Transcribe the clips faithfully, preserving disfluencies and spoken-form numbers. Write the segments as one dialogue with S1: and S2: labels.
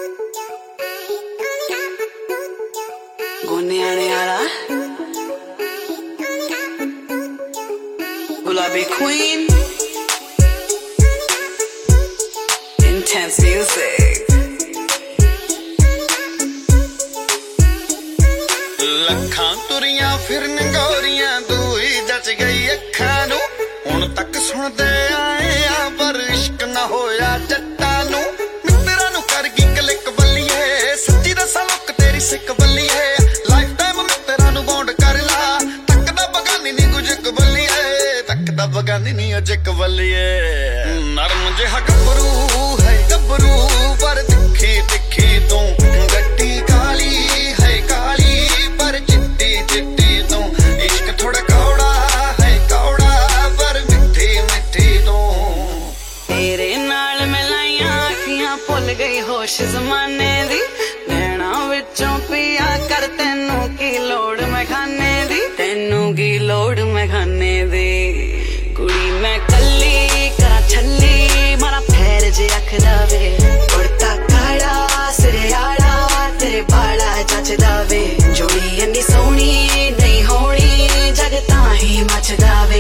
S1: गोनियाने आला गुलाबी queen intense music
S2: ਲੱਖਾਂ ਤੁਰੀਆਂ ਫਿਰਨ ਗੋਰੀਆਂ ਤੂੰ ਹੀ ਜੱਜ ਗਈ ਅੱਖਾਂ ਨੂੰ ਹੁਣ ਤੱਕ ਸੁਣਦੇ ਆਏ ਆ ਪਰ ਇਸ਼ਕ ਨਾ ਹੋਇਆ ਜੱਟਾਂ ਨੂੰ ਮਿੱਤਰਾਂ ਨੂੰ ਕਰ ਗਈ ਕਲਿੱਕ ਬੱਲੀਏ ਸੱਚੀ ਦੱਸਾਂ ਲੁੱਕ ਤੇਰੀ ਸਿੱਕ ਬੱਲੀਏ ਲਾਈਫ ਟਾਈਮ ਮਿੱਤਰਾਂ ਨੂੰ ਬੌਂਡ ਕਰ ਲਾ ਤੱਕਦਾ ਬਗਾਨੀ ਨੀ ਗੁਜਕ ਬੱਲੀਏ ਤੱਕਦਾ ਬਗਾਨੀ ਨੀ ਅਜਕ ਬੱਲੀਏ ਨਰਮ ਜਿਹਾ ਗੱਭਰੂ ਹੈ ਗੱਭਰੂ ਪਰ ਤਿੱਖੀ ਤਿੱਖੀ ਤੂੰ ਗੱਡੀ ਕਾਲੀ ਹੈ ਕਾਲੀ ਪਰ ਚਿੱਟੀ ਚਿੱਟੀ ਤੂੰ ਇਸ਼ਕ ਥੋੜਾ ਕੌੜਾ ਹੈ ਕੌੜਾ ਪਰ ਮਿੱਠੀ ਮਿੱਠੀ ਤੂੰ
S1: ਤੇਰੇ ਨਾਲ ਮੈਂ ਲਾਈਆਂ ਅੱਖੀਆਂ ਭੁੱਲ ਗਈ ਹੋਸ਼ ਜ਼ਮਾਨੇ ਦੀ ਨੈਣਾ ਵਿੱਚੋਂ ਪਿਆ ਕਰ ਤੈਨੂੰ ਕੀ ਲੋੜ ਮੈਂ ਖਾਨੇ ਦੀ ਤੈਨੂੰ ਕੀ ਲੋੜ ਮੈਂ ਖਾਨੇ ਦੀ ਕੁੜੀ ਮੈਂ ਕੱਲੀ ਕਰਾਂ ਛੱਲੀ ਮਾਰਾ ਫੇਰ ਜੇ ਅੱਖ ਲਵੇ ਕੁੜਤਾ ਕਾੜਾ ਸਿਰੇ ਆੜਾ ਤੇਰੇ ਬਾਲਾ ਜੱਚਦਾ ਵੇ ਜੋੜੀ ਇੰਨੀ ਸੋਹਣੀ ਨਹੀਂ ਹੋਣੀ ਜਗ ਤਾਂ ਹੀ ਮੱਚਦਾ ਵੇ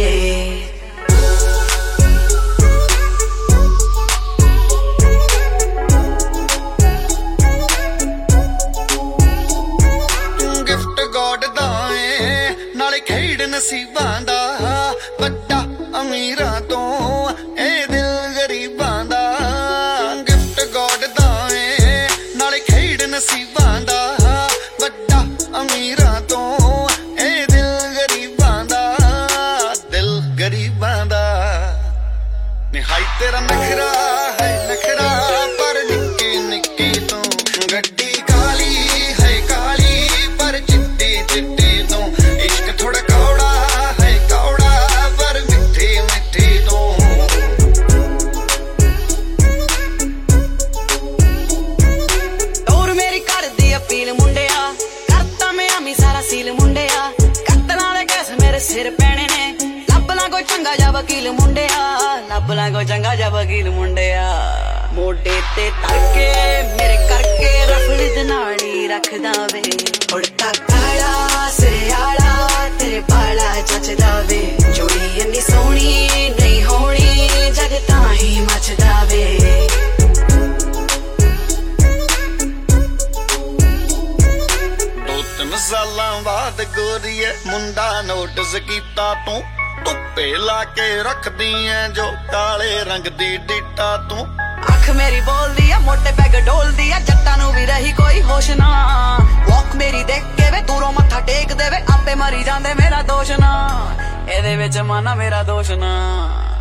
S2: ਖੇਡ ਨਸੀਬਾਂ ਦਾ ਵੱਡਾ ਅਮੀਰਾਂ ਤੋਂ ਇਹ ਦਿਲ ਗਰੀਬਾਂ ਦਾ ਗਿਫਟ ਗੋਡ ਦਾ ਏ ਨਾਲੇ ਖੇਡ ਨਸੀਬਾਂ ਦਾ ਵੱਡਾ ਅਮੀਰਾਂ ਤੋਂ ਇਹ ਦਿਲ ਗਰੀਬਾਂ ਦਾ ਦਿਲ ਗਰੀਬਾਂ ਦਾ ਨਿਹਾਈ ਤੇਰਾ ਨਖਰਾ ਹੈ ਨਖਰਾ ਪਰ ਨਿੱਕੀ ਨਿੱਕੀ ਤੂੰ ਗੱਡੀ ਕਾਲੀ ਹੈ ਕਾਲੀ ਪਰ ਚਿੱਟੀ ਚਿੱਟੀ ਤੂੰ ਇਸ਼ਕ ਥੋੜਾ ਕੌੜਾ ਹੈ ਕੌੜਾ ਪਰ ਮਿੱਠੀ ਮਿੱਠੀ ਤੂੰ
S1: ਟੋਰ ਮੇਰੀ ਕਰਦੀ ਅਪੀਲ ਮੁੰਡਿਆ ਕਰਤਾ ਮੈਂ ਆਮੀ ਸਾਰਾ ਸੀਲ ਮੁੰਡਿਆ ਕੱਤਲਾਂ ਦੇ ਕੈਸ ਮੇਰੇ ਸਿਰ ਪੈਣੇ ਨੇ ਲੱਭ ਲਾ ਕੋਈ ਚੰਗਾ ਜਾ ਵਕੀਲ ਮੁੰਡਿਆ ਲੱਭ ਲਾ ਕੋਈ ਚੰਗਾ ਜਾ ਵਕੀਲ ਮੁੰਡਿਆ ਮੋਢੇ ਤੇ ਤੜਕੇ ਮੇਰੇ ਕਰਕੇ ਰਫੜੀ ਦੇ ਨਾਲੀ ਰੱਖਦਾ ਵੇ ਉੜਤਾ ਕਾਲਾ ਸਿਰੇ ਆਲਾ ਤੇਰੇ ਬਾਲਾ ਜੱਚਦਾ ਵੇ ਜੋੜੀ ਇੰਨੀ ਸੋਹਣੀ ਨਹੀਂ ਹੋਣੀ ਜਗ ਤਾਂ ਹੀ ਮੱਚਦਾ ਵੇ
S2: ਦੋ ਤਿੰਨ ਸਾਲਾਂ ਬਾਅਦ ਗੋਰੀਏ ਮੁੰਡਾ ਨੋਟਿਸ ਕੀਤਾ ਤੂੰ ਧੁੱਪੇ ਲਾ ਕੇ ਰੱਖਦੀ ਐ ਜੋ ਕਾਲੇ ਰੰਗ ਦੀ ਡਿੱਟਾ ਤੂੰ
S1: ਅੱਖ ਮੇਰੀ ਬੋਲਦੀ ਆ ਮੋਟੇ ਪੈਗ ਡੋਲਦੀ ਆ ਜੱਟਾਂ ਨੂੰ ਵੀ ਰਹੀ ਕੋਈ ਹੋਸ਼ ਨਾ ਵਾਕ ਮੇਰੀ ਦੇਖ ਕੇ ਵੇ ਦੂਰੋਂ ਮੱਥਾ ਟੇਕ ਦੇਵੇ ਆਪੇ ਮਰੀ ਜਾਂਦੇ ਮੇਰਾ ਦੋਸ਼ ਨਾ ਇਹਦੇ ਵਿੱਚ ਮਾਨਾ ਮੇਰਾ ਦੋਸ਼ ਨਾ